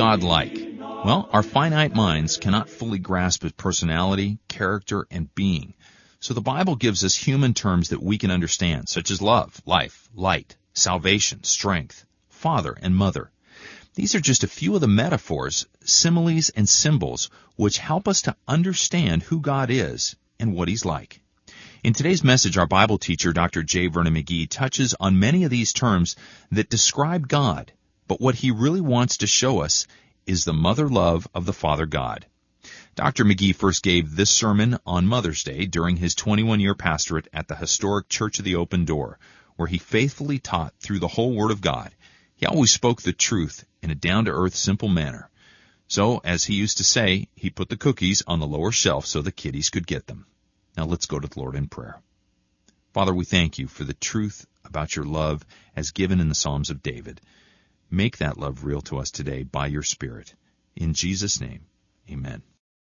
God like? Well, our finite minds cannot fully grasp His personality, character, and being. So the Bible gives us human terms that we can understand, such as love, life, light, salvation, strength, father, and mother. These are just a few of the metaphors, similes, and symbols which help us to understand who God is and what He's like. In today's message, our Bible teacher, Dr. J. Vernon McGee, touches on many of these terms that describe God, but what he really wants to show us is the mother love of the Father God. Dr. McGee first gave this sermon on Mother's Day during his 21-year pastorate at the historic Church of the Open Door, where he faithfully taught through the whole Word of God. He always spoke the truth in a down-to-earth, simple manner. So, as he used to say, he put the cookies on the lower shelf so the kiddies could get them. Now let's go to the Lord in prayer. Father, we thank you for the truth about your love as given in the Psalms of David. Make that love real to us today by your Spirit. In Jesus' name, amen.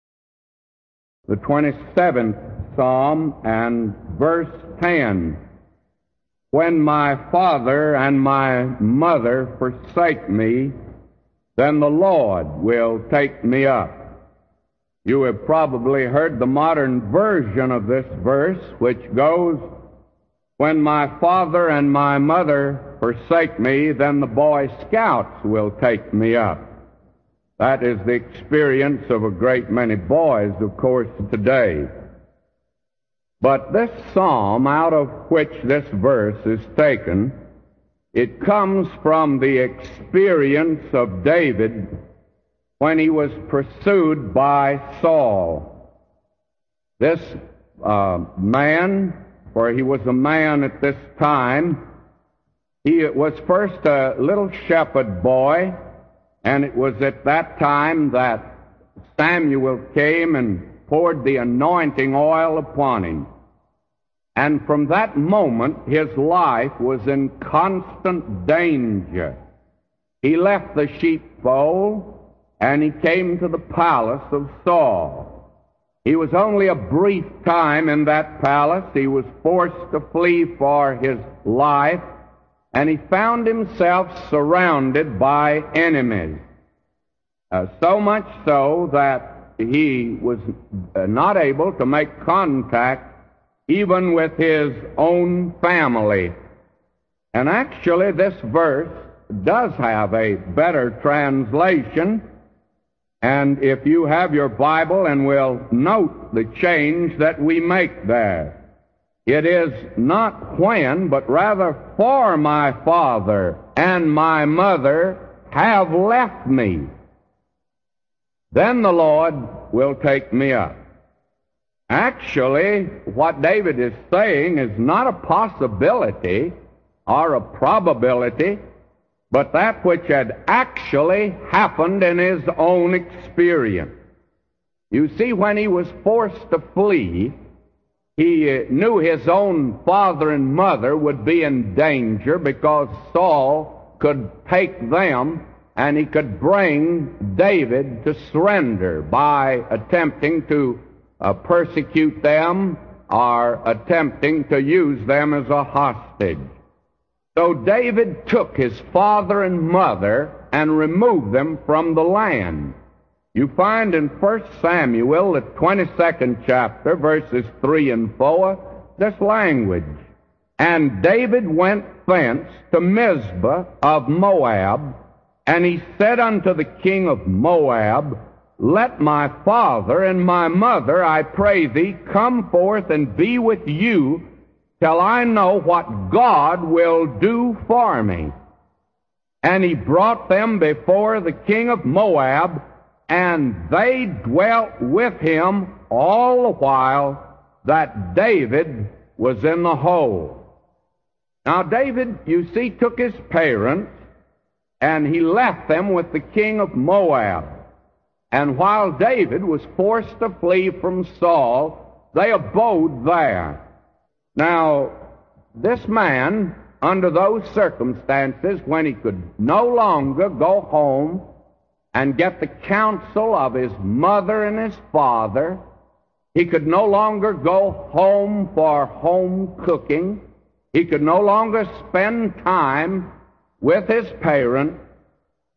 The 27th Psalm and verse 10. When my father and my mother forsake me, then the Lord will take me up. You have probably heard the modern version of this verse, which goes, when my father and my mother forsake me, then the Boy Scouts will take me up. That is the experience of a great many boys, of course, today. But this psalm, out of which this verse is taken, it comes from the experience of David when he was pursued by Saul. This man, for he was a man at this time, he was first a little shepherd boy, and it was at that time that Samuel came and poured the anointing oil upon him. And from that moment, his life was in constant danger. He left the sheepfold, and he came to the palace of Saul. He was only a brief time in that palace. He was forced to flee for his life, and he found himself surrounded by enemies. So much so that he was not able to make contact even with his own family. And actually, this verse does have a better translation. And if you have your Bible and will note the change that we make there, it is not when, but rather for my father and my mother have left me, then the Lord will take me up. Actually, what David is saying is not a possibility or a probability, but that which had actually happened in his own experience. You see, when he was forced to flee, he knew his own father and mother would be in danger because Saul could take them and he could bring David to surrender by attempting to persecute them or attempting to use them as a hostage. So David took his father and mother and removed them from the land. You find in 1 Samuel, the 22nd chapter, verses 3 and 4, this language. And David went thence to Mizpah of Moab, and he said unto the king of Moab, Let my father and my mother, I pray thee, come forth and be with you, till I know what God will do for me. And he brought them before the king of Moab, and they dwelt with him all the while that David was in the hold. Now David, you see, took his parents, and he left them with the king of Moab. And while David was forced to flee from Saul, they abode there. Now, this man, under those circumstances, when he could no longer go home and get the counsel of his mother and his father, he could no longer go home for home cooking, he could no longer spend time with his parents,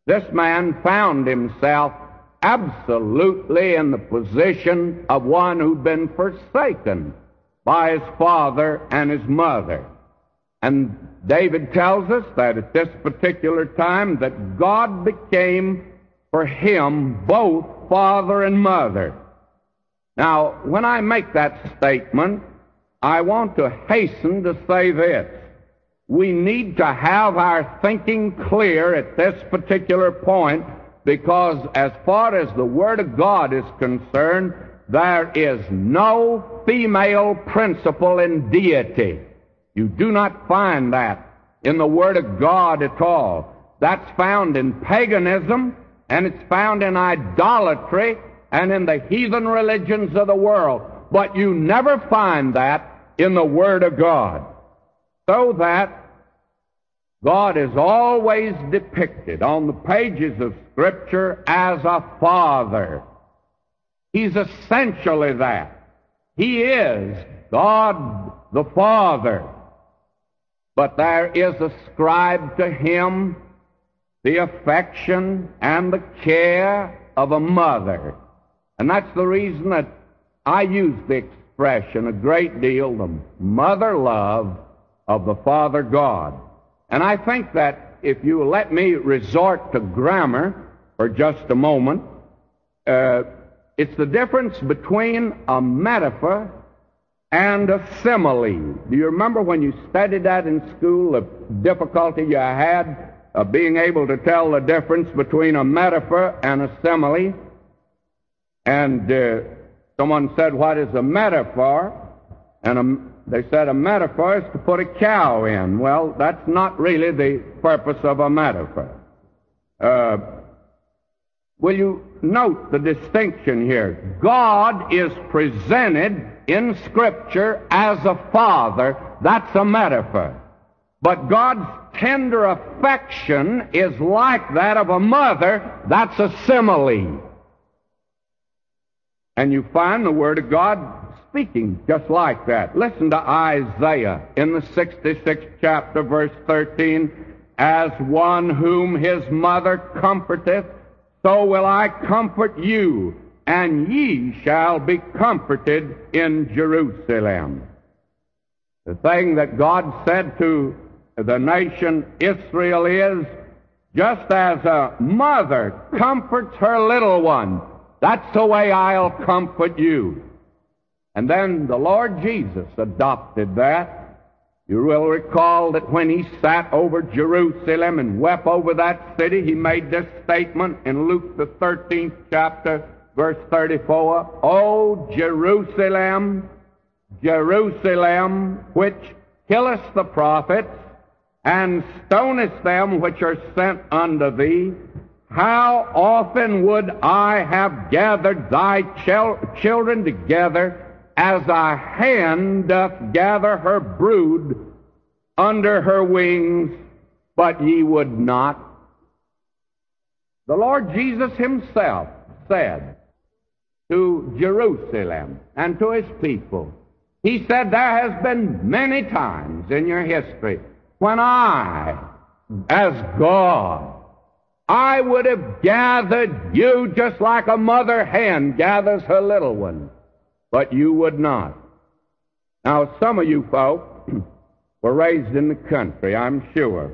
This man found himself absolutely in the position of one who'd been forsaken by his father and his mother. And David tells us that at this particular time that God became for him both father and mother. Now, when I make that statement, I want to hasten to say this. We need to have our thinking clear at this particular point, because as far as the Word of God is concerned, there is no female principle in deity. You do not find that in the Word of God at all. That's found in paganism, and it's found in idolatry, and in the heathen religions of the world. But you never find that in the Word of God. So that God is always depicted on the pages of Scripture as a father. He's essentially that. He is God the Father. But there is ascribed to him the affection and the care of a mother. And that's the reason that I use the expression a great deal, the mother love of the Father God. And I think that if you let me resort to grammar for just a moment, it's the difference between a metaphor and a simile. Do you remember when you studied that in school, the difficulty you had of being able to tell the difference between a metaphor and a simile? And someone said, what is a metaphor? And they said a metaphor is to put a cow in. Well, that's not really the purpose of a metaphor. Will you note the distinction here? God is presented in Scripture as a father. That's a metaphor. But God's tender affection is like that of a mother. That's a simile. And you find the Word of God speaking just like that. Listen to Isaiah in the 66th chapter, verse 13. As one whom his mother comforteth, so will I comfort you, and ye shall be comforted in Jerusalem. The thing that God said to the nation Israel is, just as a mother comforts her little one, that's the way I'll comfort you. And then the Lord Jesus adopted that. You will recall that when he sat over Jerusalem and wept over that city, he made this statement in Luke the 13th chapter, verse 34, O Jerusalem, Jerusalem, which killest the prophets, and stonest them which are sent unto thee, how often would I have gathered thy children together, as a hen doth gather her brood under her wings, but ye would not. The Lord Jesus himself said to Jerusalem and to his people, he said, there has been many times in your history when I, as God, I would have gathered you just like a mother hen gathers her little one, but you would not. Now, some of you folk were raised in the country, I'm sure.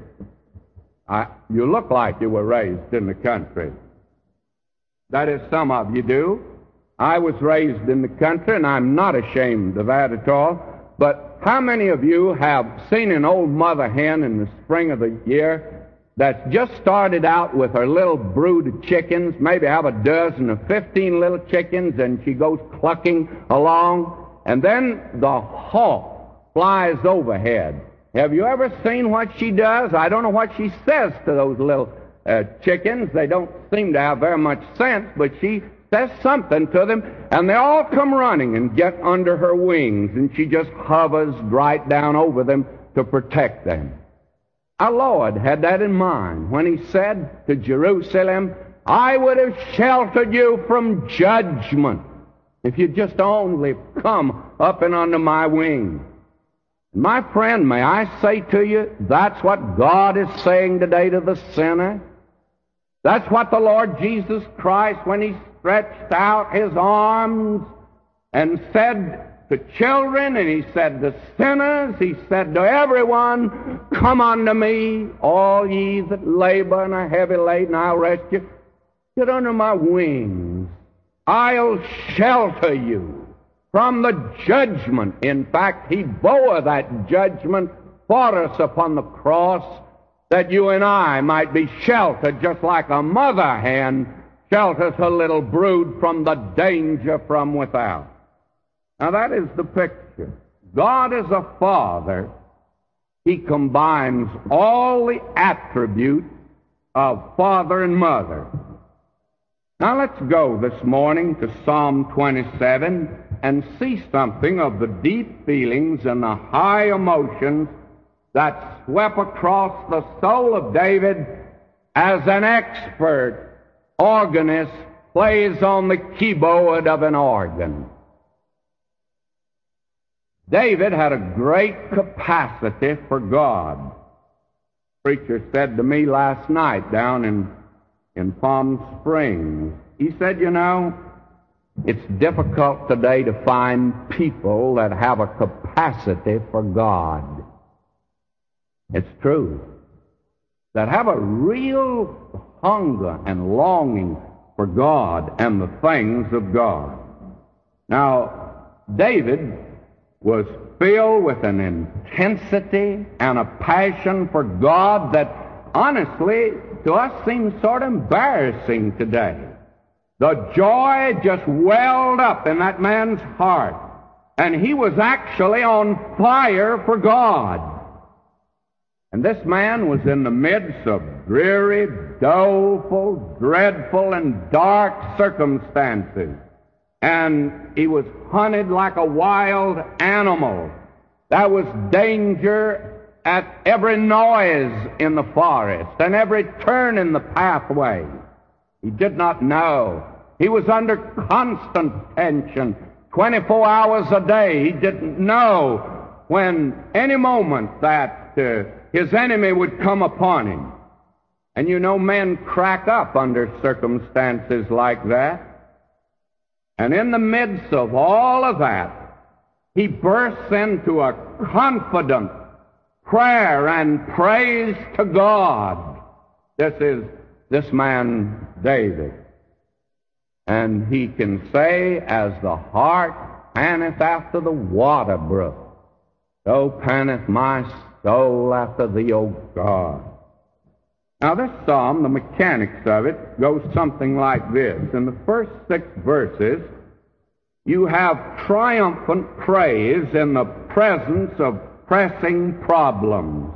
You look like you were raised in the country. That is, some of you do. I was raised in the country, and I'm not ashamed of that at all. But how many of you have seen an old mother hen in the spring of the year that's just started out with her little brood of chickens, maybe have a dozen or 15 little chickens, and she goes clucking along, and then the hawk flies overhead. Have you ever seen what she does? I don't know what she says to those little chickens. They don't seem to have very much sense, but she says something to them, and they all come running and get under her wings, and she just hovers right down over them to protect them. Our Lord had that in mind when he said to Jerusalem, I would have sheltered you from judgment if you'd just only come up and under my wing. My friend, may I say to you, that's what God is saying today to the sinner. That's what the Lord Jesus Christ, when he stretched out his arms and said to children, and he said to sinners, he said to everyone, "Come unto me, all ye that labor and are heavy laden, I'll rest you. Get under my wings. I'll shelter you from the judgment." In fact, he bore that judgment for us upon the cross, that you and I might be sheltered, just like a mother hen shelters her little brood from the danger from without. Now that is the picture. God is a father. He combines all the attributes of father and mother. Now let's go this morning to Psalm 27 and see something of the deep feelings and the high emotions that swept across the soul of David as an expert organist plays on the keyboard of an organ. David had a great capacity for God. The preacher said to me last night down in Palm Springs, he said, "You know, it's difficult today to find people that have a capacity for God." It's true. That have a real hunger and longing for God and the things of God. Now, David was filled with an intensity and a passion for God that honestly to us seems sort of embarrassing today. The joy just welled up in that man's heart, and he was actually on fire for God. And this man was in the midst of dreary, doleful, dreadful, and dark circumstances. And he was hunted like a wild animal. There was danger at every noise in the forest and every turn in the pathway. He did not know. He was under constant tension, 24 hours a day. He didn't know when any moment that his enemy would come upon him. And you know, men crack up under circumstances like that. And in the midst of all of that, he bursts into a confident prayer and praise to God. This is this man David. And he can say, "As the hart panteth after the water brook, so panteth my soul after thee, O God." Now this psalm, the mechanics of it, goes something like this. In the first 6 verses, you have triumphant praise in the presence of pressing problems.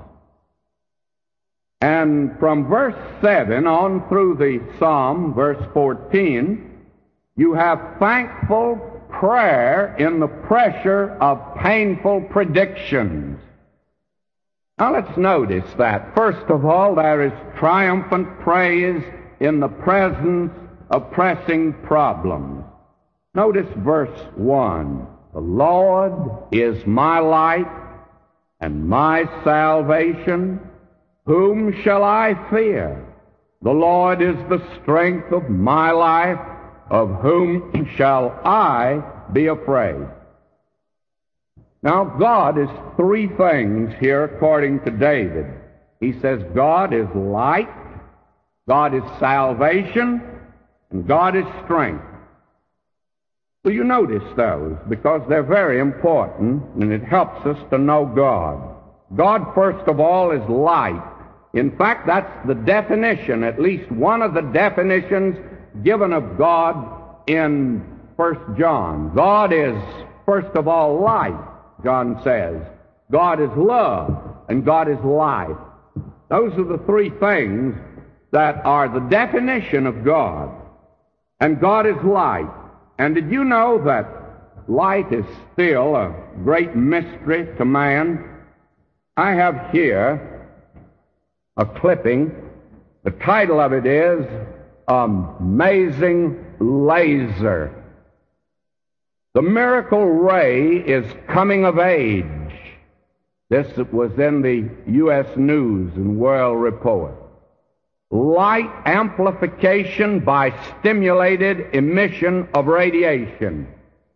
And from verse 7 on through the psalm, verse 14, you have thankful prayer in the pressure of painful predictions. Now let's notice that. First of all, there is triumphant praise in the presence of pressing problems. Notice verse 1. "The Lord is my light and my salvation. Whom shall I fear? The Lord is the strength of my life. Of whom shall I be afraid?" Now, God is 3 things here according to David. He says God is light, God is salvation, and God is strength. So you notice those because they're very important, and it helps us to know God. God, first of all, is light. In fact, that's the definition, at least one of the definitions given of God in 1 John. God is, first of all, light. John says, God is love, and God is life. Those are the 3 things that are the definition of God. And God is light. And did you know that light is still a great mystery to man? I have here a clipping. The title of it is Amazing Laser. The miracle ray is coming of age. This was in the U.S. News and World Report. light amplification by stimulated emission of radiation.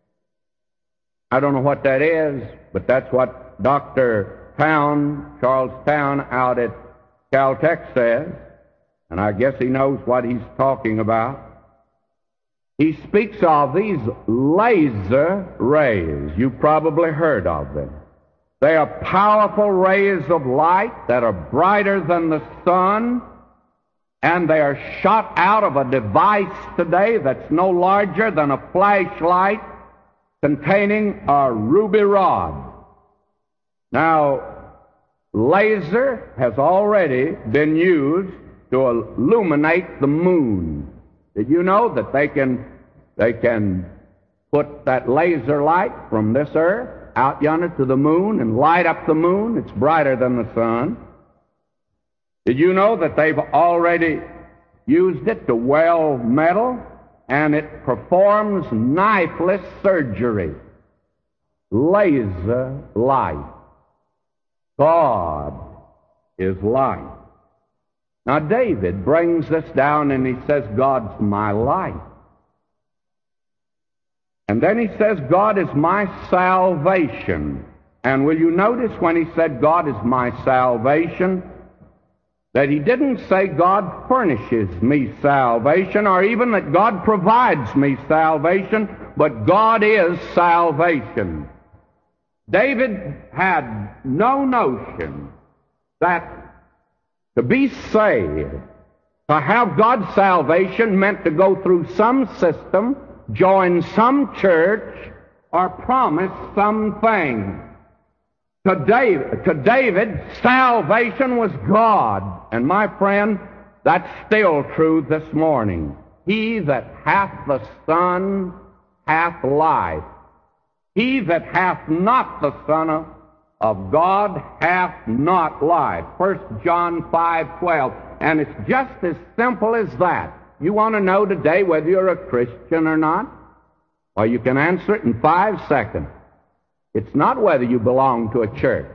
I don't know what that is, but that's what Dr. Charles Town out at Caltech says, and I guess he knows what he's talking about. He speaks of these laser rays. You've probably heard of them. They are powerful rays of light that are brighter than the sun, and they are shot out of a device today that's no larger than a flashlight containing a ruby rod. Now, laser has already been used to illuminate the moon. Did you know that they can put that laser light from this earth out yonder to the moon and light up the moon? It's brighter than the sun. Did you know that they've already used it to weld metal, and it performs knifeless surgery? Laser light. God is light. Now, David brings this down and he says, God's my light. And then he says, God is my salvation. And will you notice when he said, God is my salvation, that he didn't say God furnishes me salvation, or even that God provides me salvation, but God is salvation. David had no notion that to be saved, to have God's salvation, meant to go through some system, join some church, or promise something. To David, salvation was God. And my friend, that's still true this morning. He that hath the Son hath life. He that hath not the Son of God hath not life. 1 John 5:12. And it's just as simple as that. You want to know today whether you're a Christian or not? Well, you can answer it in 5 seconds. It's not whether you belong to a church.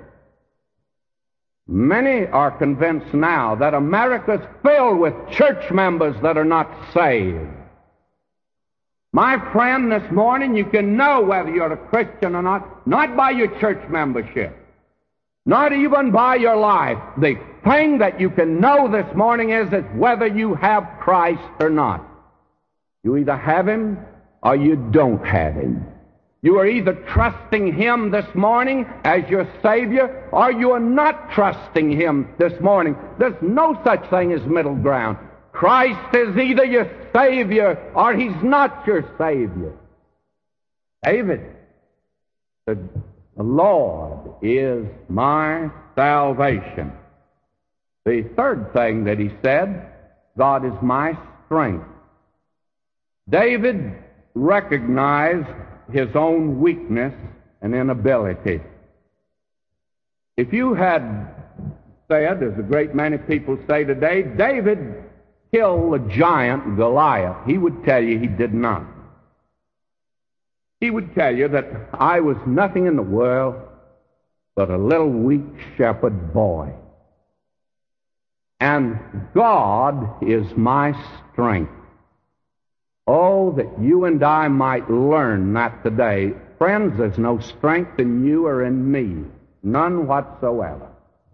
Many are convinced now that America's filled with church members that are not saved. My friend, this morning you can know whether you're a Christian or not by your church membership, not even by your life. The thing that you can know this morning is whether you have Christ or not. You either have Him or you don't have Him. You are either trusting Him this morning as your Savior, or you are not trusting Him this morning. There's no such thing as middle ground. Christ is either your Savior or He's not your Savior. David said, the Lord is my salvation. The third thing that he said, God is my strength. David recognized his own weakness and inability. If you had said, as a great many people say today, David killed the giant Goliath, he would tell you he did not. He would tell you that I was nothing in the world but a little weak shepherd boy. And God is my strength. Oh, that you and I might learn that today. Friends, there's no strength in you or in me. None whatsoever.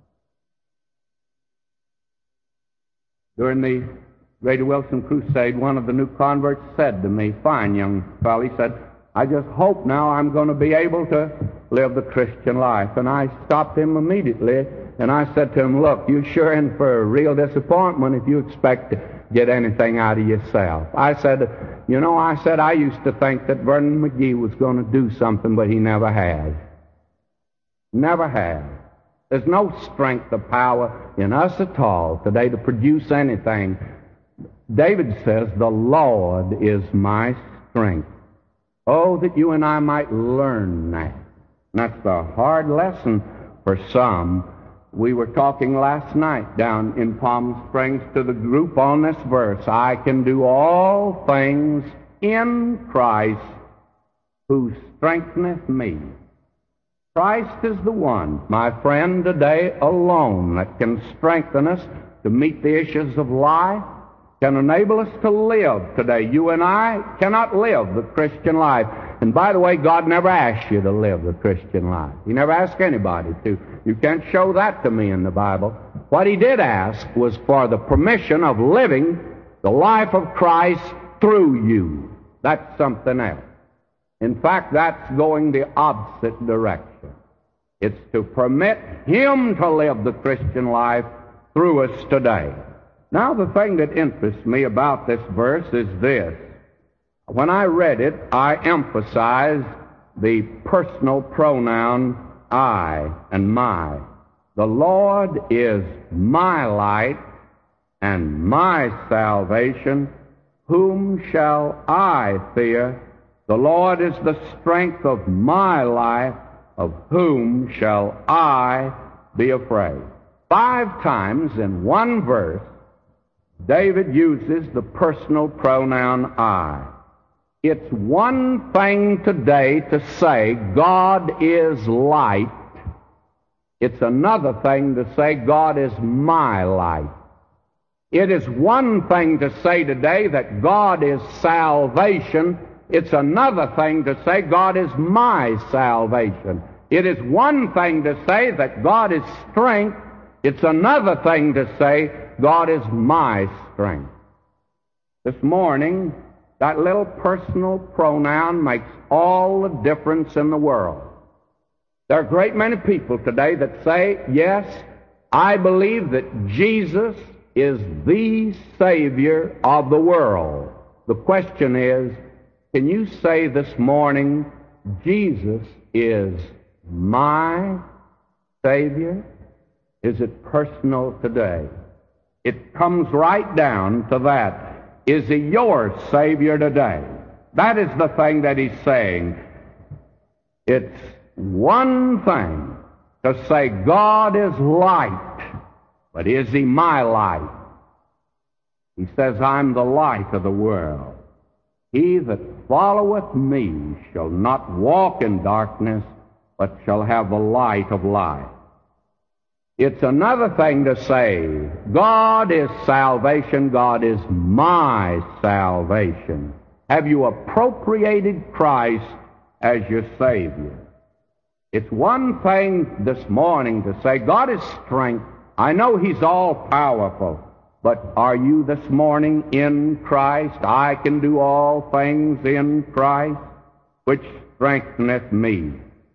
During the Grady Wilson crusade, one of the new converts said to me, fine young fellow, he said, I just hope now I'm going to be able to live the Christian life. And I stopped him immediately, and I said to him, look, you're sure in for a real disappointment if you expect to get anything out of yourself. I said, I used to think that Vernon McGee was going to do something, but he never has. Never has. There's no strength or power in us at all today to produce anything. David says, the Lord is my strength. Oh, that you and I might learn that. And that's the hard lesson for some. We were talking last night down in Palm Springs to the group on this verse. I can do all things in Christ who strengtheneth me. Christ is the one, my friend, today alone that can strengthen us to meet the issues of life, can enable us to live today. You and I cannot live the Christian life. And by the way, God never asked you to live the Christian life. He never asked anybody to. You can't show that to me in the Bible. What He did ask was for the permission of living the life of Christ through you. That's something else. In fact, that's going the opposite direction. It's to permit Him to live the Christian life through us today. Now, the thing that interests me about this verse is this. When I read it, I emphasized the personal pronoun I and my. The Lord is my light and my salvation. Whom shall I fear? The Lord is the strength of my life. Of whom shall I be afraid? 5 times in one verse, David uses the personal pronoun I. It's one thing today to say God is light. It's another thing to say God is my light. It is one thing to say today that God is salvation. It's another thing to say God is my salvation. It is one thing to say that God is strength. It's another thing to say God is my strength. This morning, that little personal pronoun makes all the difference in the world. There are a great many people today that say, yes, I believe that Jesus is the Savior of the world. The question is, can you say this morning, Jesus is my Savior? Is it personal today? It comes right down to that. Is He your Savior today? That is the thing that He's saying. It's one thing to say God is light, but is He my light? He says, I'm the light of the world. He that followeth me shall not walk in darkness, but shall have the light of life. It's another thing to say, God is salvation, God is my salvation. Have you appropriated Christ as your Savior? It's one thing this morning to say, God is strength. I know He's all-powerful, but are you this morning in Christ? I can do all things in Christ, which strengtheneth me.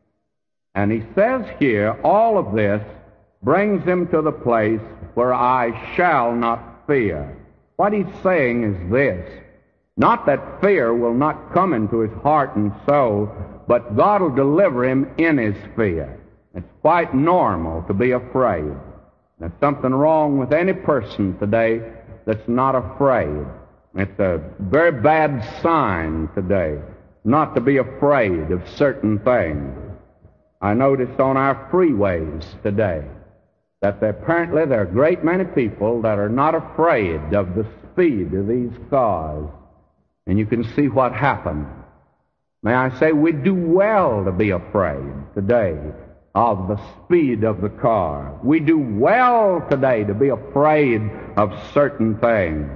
And he says here, all of this brings him to the place where I shall not fear. What he's saying is this, not that fear will not come into his heart and soul, but God will deliver him in his fear. It's quite normal to be afraid. There's something wrong with any person today that's not afraid. It's a very bad sign today not to be afraid of certain things. I noticed on our freeways today that apparently there are a great many people that are not afraid of the speed of these cars. And you can see what happened. May I say, we do well to be afraid today of the speed of the car. We do well today to be afraid of certain things.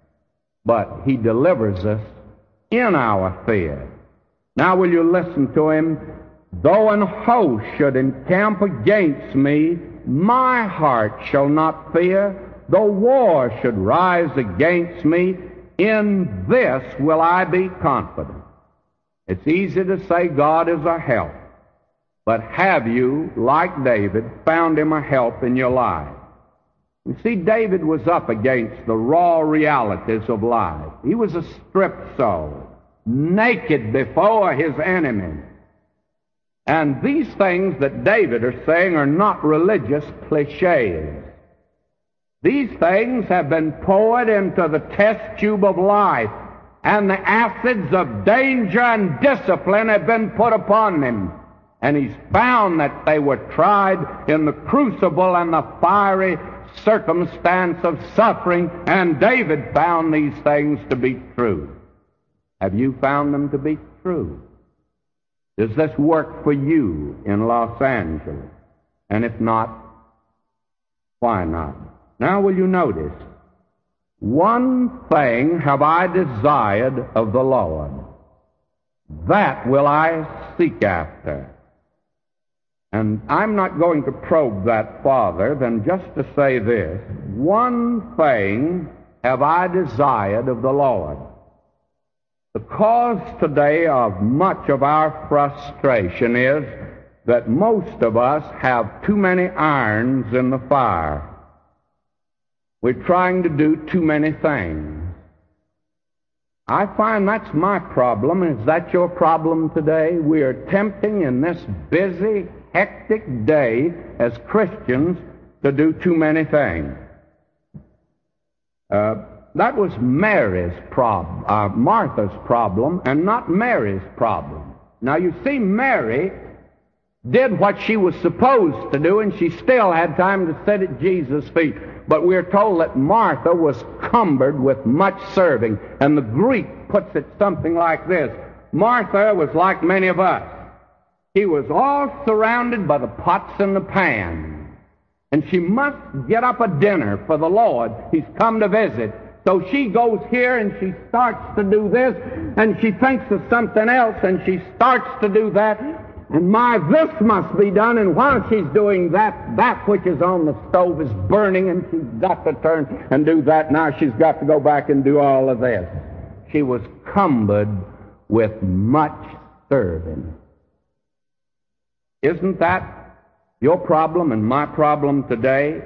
But He delivers us in our fear. Now will you listen to him? Though an host should encamp against me, my heart shall not fear. Though war should rise against me, in this will I be confident. It's easy to say God is a help. But have you, like David, found Him a help in your life? You see, David was up against the raw realities of life. He was a stripped soul, naked before his enemy. And these things that David is saying are not religious cliches. These things have been poured into the test tube of life, and the acids of danger and discipline have been put upon him. And he's found that they were tried in the crucible and the fiery circumstance of suffering, and David found these things to be true. Have you found them to be true? Does this work for you in Los Angeles? And if not, why not? Now will you notice, one thing have I desired of the Lord, that will I seek after. And I'm not going to probe that farther than just to say this: one thing have I desired of the Lord. The cause today of much of our frustration is that most of us have too many irons in the fire. We're trying to do too many things. I find that's my problem. Is that your problem today? We are attempting in this busy, hectic day as Christians to do too many things. That was Martha's problem, and not Mary's problem. Now you see, Mary did what she was supposed to do, and she still had time to sit at Jesus' feet. But we're told that Martha was cumbered with much serving, and the Greek puts it something like this: Martha was like many of us. She was all surrounded by the pots and the pans, and she must get up a dinner for the Lord. He's come to visit. So she goes here and she starts to do this, and she thinks of something else, and she starts to do that. And this must be done, and while she's doing that, that which is on the stove is burning, and she's got to turn and do that. Now she's got to go back and do all of this. She was cumbered with much serving. Isn't that your problem and my problem today?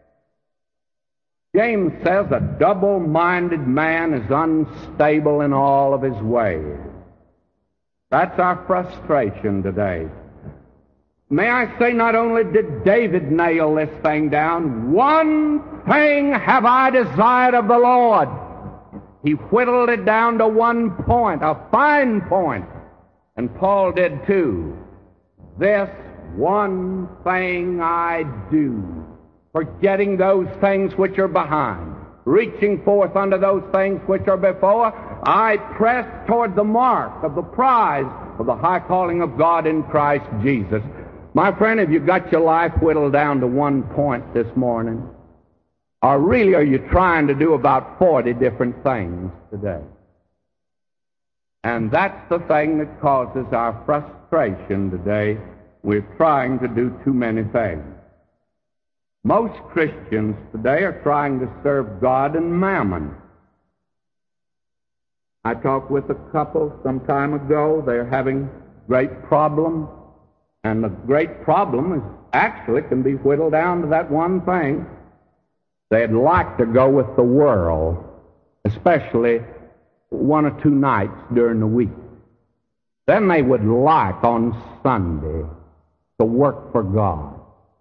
James says a double-minded man is unstable in all of his ways. That's our frustration today. May I say, not only did David nail this thing down, one thing have I desired of the Lord. He whittled it down to one point, a fine point. And Paul did too. This one thing I do, forgetting those things which are behind, reaching forth unto those things which are before, I press toward the mark of the prize of the high calling of God in Christ Jesus. My friend, have you got your life whittled down to one point this morning? Or really are you trying to do about 40 different things today? And that's the thing that causes our frustration today. We're trying to do too many things. Most Christians today are trying to serve God and mammon. I talked with a couple some time ago. They're having great problems, and the great problem is actually can be whittled down to that one thing. They'd like to go with the world, especially 1 or 2 nights during the week. Then they would like on Sunday to work for God.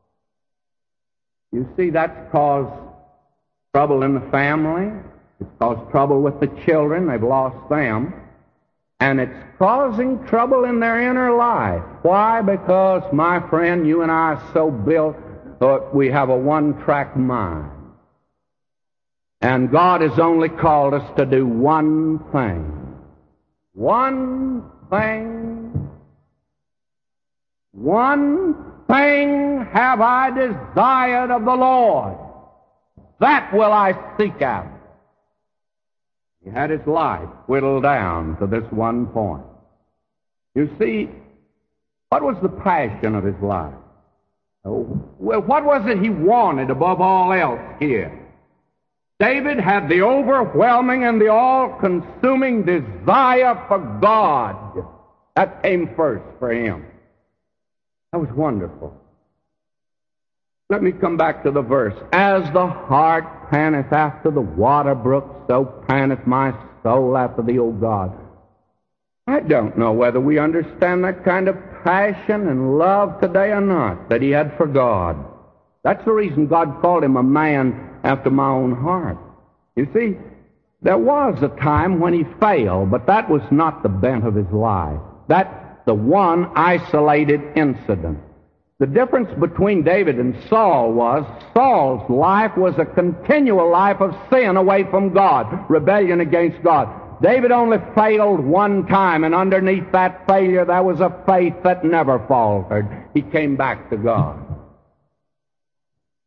You see, that's caused trouble in the family. It's caused trouble with the children. They've lost them. And it's causing trouble in their inner life. Why? Because, my friend, you and I are so built that we have a one-track mind. And God has only called us to do one thing. One thing. One thing have I desired of the Lord, that will I seek out. He had his life whittled down to this one point. You see, what was the passion of his life? Well, what was it he wanted above all else here? David had the overwhelming and the all-consuming desire for God. That came first for him. That was wonderful. Let me come back to the verse. As the hart panteth after the water brook, so panteth my soul after thee, O God. I don't know whether we understand that kind of passion and love today or not that he had for God. That's the reason God called him a man after my own heart. You see, there was a time when he failed, but that was not the bent of his life. That's the one isolated incident. The difference between David and Saul was Saul's life was a continual life of sin away from God, rebellion against God. David only failed one time, and underneath that failure there was a faith that never faltered. He came back to God.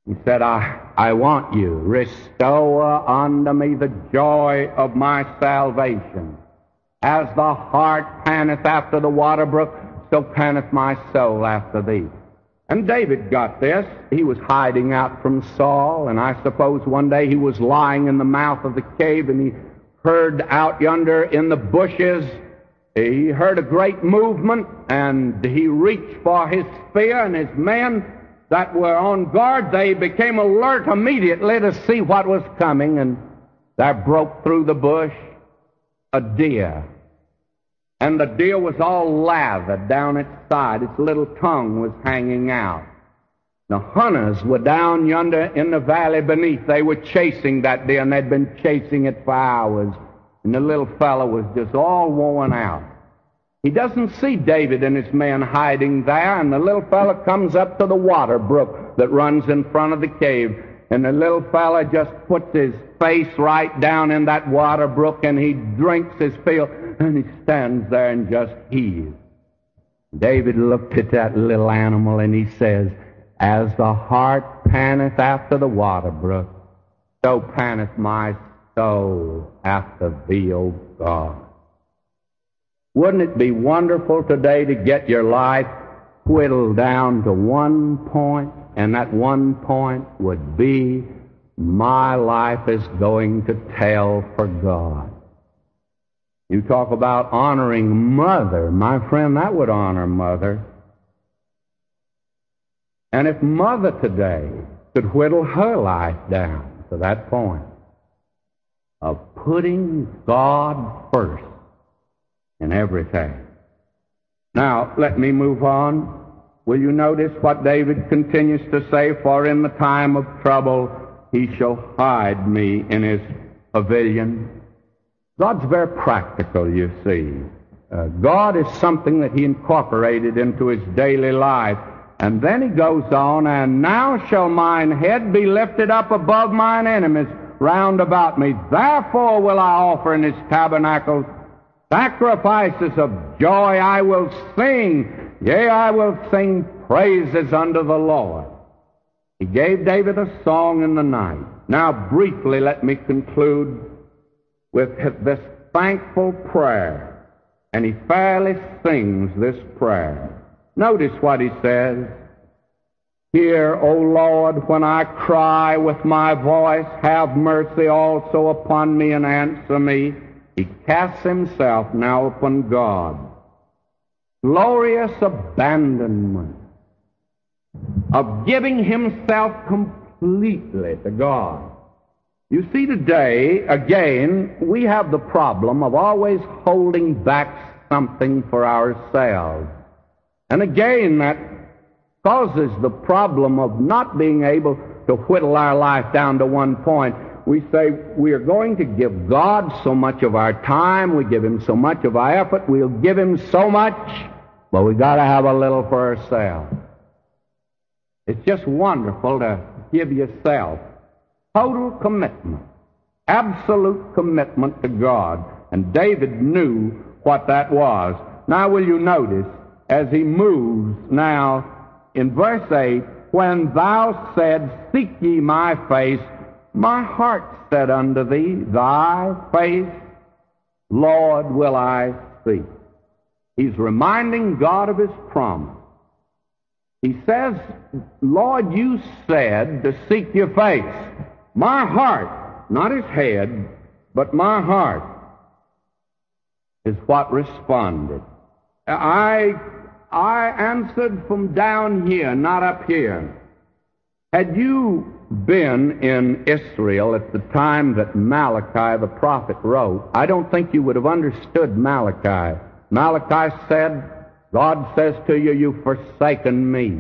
He said, I want you. Restore unto me the joy of my salvation. As the hart panteth after the water brook, so panteth my soul after thee. And David got this. He was hiding out from Saul, and I suppose one day he was lying in the mouth of the cave, and he heard out yonder in the bushes, he heard a great movement, and he reached for his spear, and his men that were on guard, they became alert immediately to see what was coming, and there broke through the bush a deer. And the deer was all lathered down its side. Its little tongue was hanging out. The hunters were down yonder in the valley beneath. They were chasing that deer, and they'd been chasing it for hours. And the little fellow was just all worn out. He doesn't see David and his men hiding there, and the little fellow comes up to the water brook that runs in front of the cave. And the little fellow just puts his face right down in that water brook, and he drinks his fill, and he stands there and just heaves. David looked at that little animal, and he says, as the hart panteth after the water brook, so panteth my soul after thee, O God. Wouldn't it be wonderful today to get your life whittled down to one point, and that one point would be, my life is going to tell for God. You talk about honoring Mother. My friend, that would honor Mother. And if Mother today could whittle her life down to that point of putting God first in everything. Now, let me move on. Will you notice what David continues to say? For in the time of trouble he shall hide me in his pavilion. God's very practical, you see. God is something that he incorporated into his daily life. And then he goes on, and now shall mine head be lifted up above mine enemies round about me. Therefore will I offer in his tabernacle sacrifices of joy. I will sing, yea, I will sing praises unto the Lord. He gave David a song in the night. Now briefly let me conclude with this thankful prayer. And he fairly sings this prayer. Notice what he says. Hear, O Lord, when I cry with my voice, have mercy also upon me and answer me. He casts himself now upon God. Glorious abandonment of giving himself completely to God. You see, today, again, we have the problem of always holding back something for ourselves. And again, that causes the problem of not being able to whittle our life down to one point. We say we are going to give God so much of our time, we give him so much of our effort, we'll give him so much, but we got to have a little for ourselves. It's just wonderful to give yourself total commitment, absolute commitment to God. And David knew what that was. Now will you notice, as he moves now in verse 8, when thou said, seek ye my face, my heart said unto thee, thy face, Lord, will I seek. He's reminding God of his promise. He says, Lord, you said to seek your face. My heart, not his head, but my heart is what responded. I answered from down here, not up here. Had you been in Israel at the time that Malachi the prophet wrote, I don't think you would have understood Malachi. Malachi said, God says to you, you've forsaken me.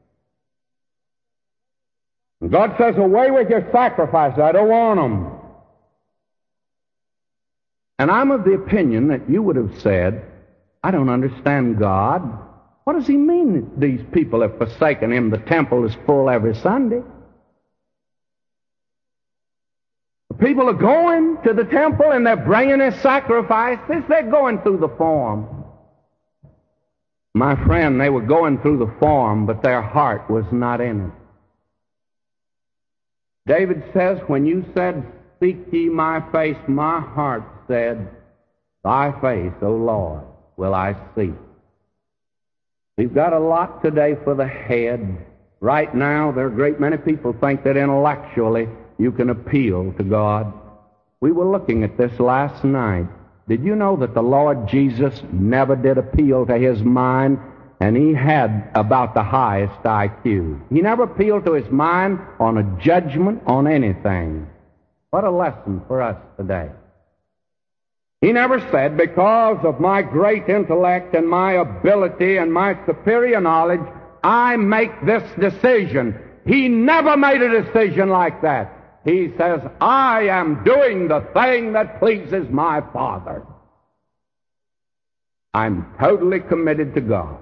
And God says, away with your sacrifices. I don't want them. And I'm of the opinion that you would have said, I don't understand God. What does he mean that these people have forsaken him? The temple is full every Sunday. The people are going to the temple and they're bringing their sacrifices. They're going through the form. My friend, they were going through the form, but their heart was not in it. David says, when you said, seek ye my face, my heart said, thy face, O Lord, will I seek. We've got a lot today for the head. Right now, there are a great many people think that intellectually you can appeal to God. We were looking at this last night. Did you know that the Lord Jesus never did appeal to his mind, and he had about the highest IQ? He never appealed to his mind on a judgment on anything. What a lesson for us today. He never said, because of my great intellect and my ability and my superior knowledge, I make this decision. He never made a decision like that. He says, I am doing the thing that pleases my Father. I'm totally committed to God.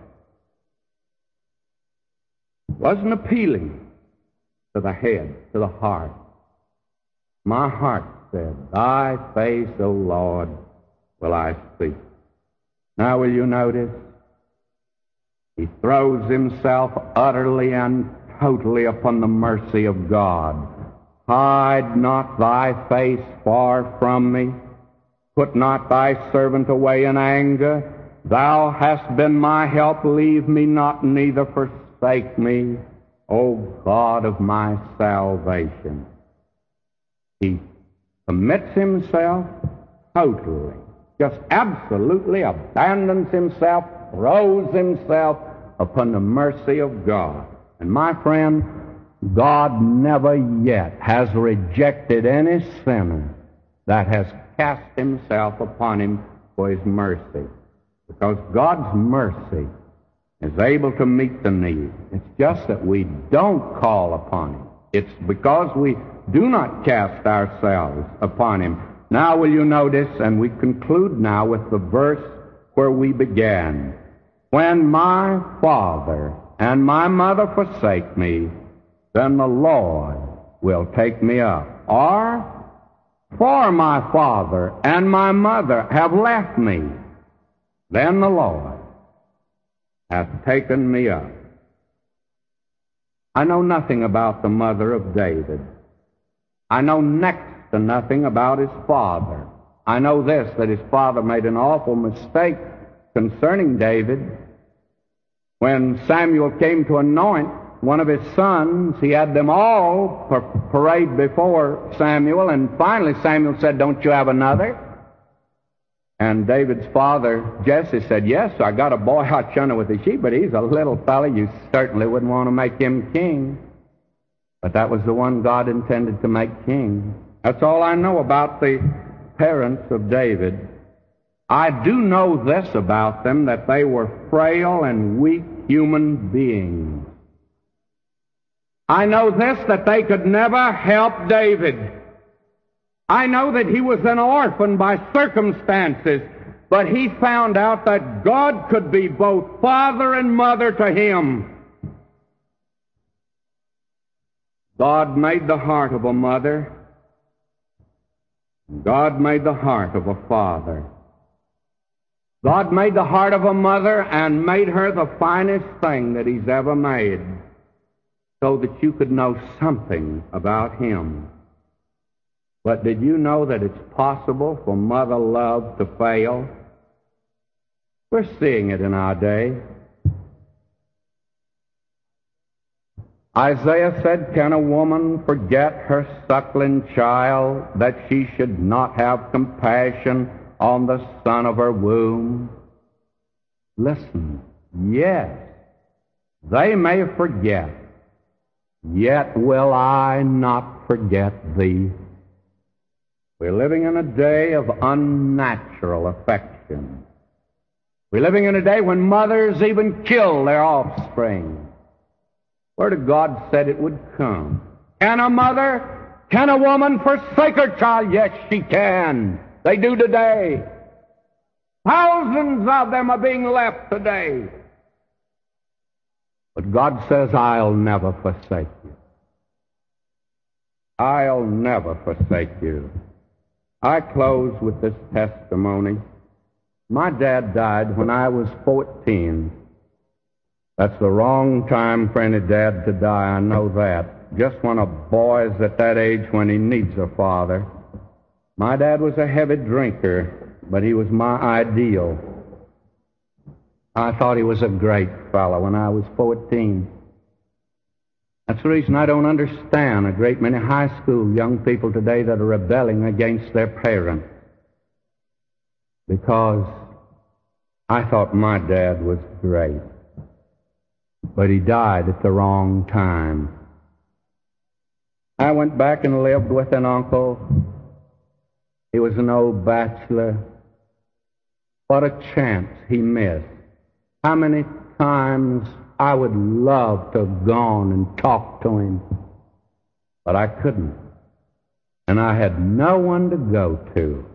Wasn't appealing to the head, to the heart. My heart said, thy face, O Lord, will I seek. Now will you notice? He throws himself utterly and totally upon the mercy of God. Hide not thy face far from me. Put not thy servant away in anger. Thou hast been my help. Leave me not, neither forsake me, O God of my salvation. He commits himself totally, just absolutely abandons himself, throws himself upon the mercy of God. And my friend, God never yet has rejected any sinner that has cast himself upon him for his mercy. Because God's mercy is able to meet the need. It's just that we don't call upon him. It's because we do not cast ourselves upon him. Now will you notice, and we conclude now with the verse where we began. When my father and my mother forsake me, then the Lord will take me up. Or, for my father and my mother have left me, then the Lord hath taken me up. I know nothing about the mother of David. I know next to nothing about his father. I know this, that his father made an awful mistake concerning David. When Samuel came to anoint one of his sons, he had them all parade before Samuel, and finally Samuel said, don't you have another? And David's father, Jesse, said, yes, I got a boy out yonder with the sheep, but he's a little fellow. You certainly wouldn't want to make him king. But that was the one God intended to make king. That's all I know about the parents of David. I do know this about them, that they were frail and weak human beings. I know this, that they could never help David. I know that he was an orphan by circumstances, but he found out that God could be both father and mother to him. God made the heart of a mother. God made the heart of a father. God made the heart of a mother and made her the finest thing that he's ever made, so that you could know something about him. But did you know that it's possible for mother love to fail? We're seeing it in our day. Isaiah said, can a woman forget her suckling child, that she should not have compassion on the son of her womb? Listen, yes, they may forget, yet will I not forget thee. We're living in a day of unnatural affection. We're living in a day when mothers even kill their offspring. Word of God said it would come. Can a woman forsake her child? Yes, she can. They do today. Thousands of them are being left today. But God says, I'll never forsake you. I'll never forsake you. I close with this testimony. My dad died when I was 14. That's the wrong time for any dad to die, I know that. just when a boy is at that age when he needs a father. My dad was a heavy drinker, but he was my ideal. I thought he was a great fellow when I was 14. That's the reason I don't understand a great many high school young people today that are rebelling against their parents. Because I thought my dad was great. But he died at the wrong time. I went back and lived with an uncle. He was an old bachelor. What a chance he missed. How many times I would love to have gone and talked to him, but I couldn't. And I had no one to go to.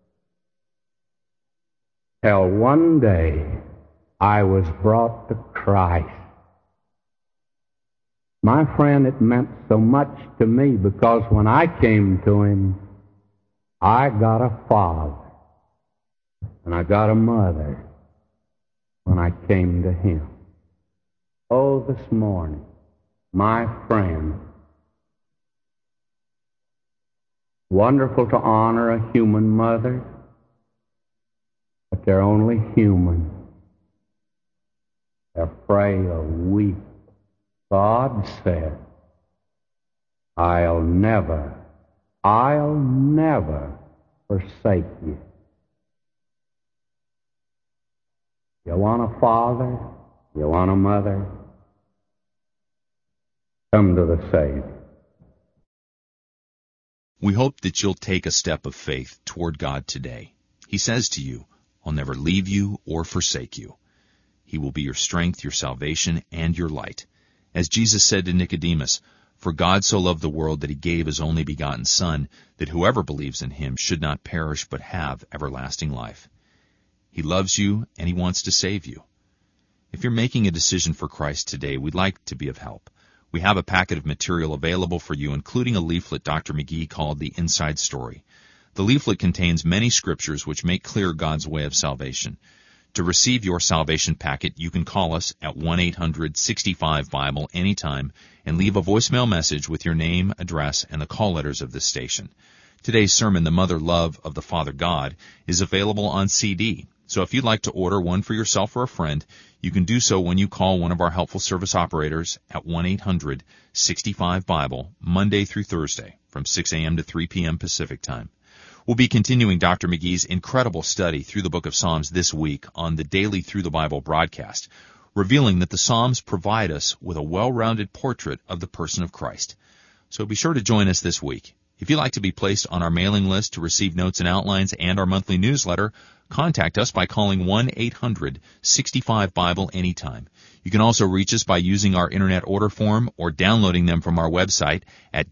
Till one day I was brought to Christ. My friend, it meant so much to me because when I came to him, I got a father and I got a mother when I came to him. Oh, this morning, my friend, wonderful to honor a human mother, but they're only human. They're frail, weak. God said, I'll never forsake you. You want a father? You want a mother? Come to the Savior. We hope that you'll take a step of faith toward God today. He says to you, I'll never leave you or forsake you. He will be your strength, your salvation, and your light. As Jesus said to Nicodemus, For God so loved the world that he gave his only begotten Son, that whoever believes in him should not perish but have everlasting life. He loves you and he wants to save you. If you're making a decision for Christ today, we'd like to be of help. We have a packet of material available for you, including a leaflet Dr. McGee called The Inside Story. The leaflet contains many scriptures which make clear God's way of salvation. To receive your salvation packet, you can call us at 1-800-65-BIBLE anytime and leave a voicemail message with your name, address, and the call letters of this station. Today's sermon, The Mother Love of the Father God, is available on CD. So if you'd like to order one for yourself or a friend, you can do so when you call one of our helpful service operators at 1-800-65-BIBLE, Monday through Thursday, from 6 a.m. to 3 p.m. Pacific Time. We'll be continuing Dr. McGee's incredible study through the book of Psalms this week on the Daily Through the Bible broadcast, revealing that the Psalms provide us with a well-rounded portrait of the person of Christ. So be sure to join us this week. If you'd like to be placed on our mailing list to receive notes and outlines and our monthly newsletter, contact us by calling 1-800-65-BIBLE anytime. You can also reach us by using our internet order form or downloading them from our website at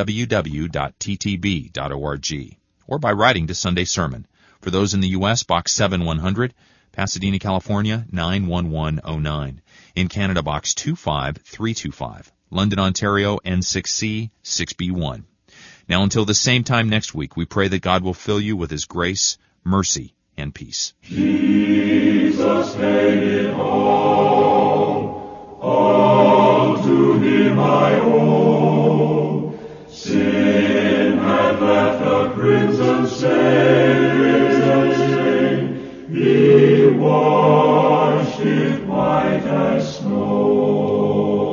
www.ttb.org, or by writing to Sunday Sermon. For those in the U.S., Box 7100, Pasadena, California, 91109. In Canada, Box 25325. London, Ontario, N6C 6B1. Now until the same time next week, we pray that God will fill you with His grace, mercy, and peace. Jesus made it all to Him I owe. Sin had left a crimson stain, He washed it white as snow.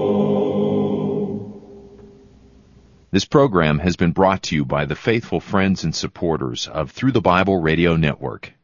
This program has been brought to you by the faithful friends and supporters of Through the Bible Radio Network.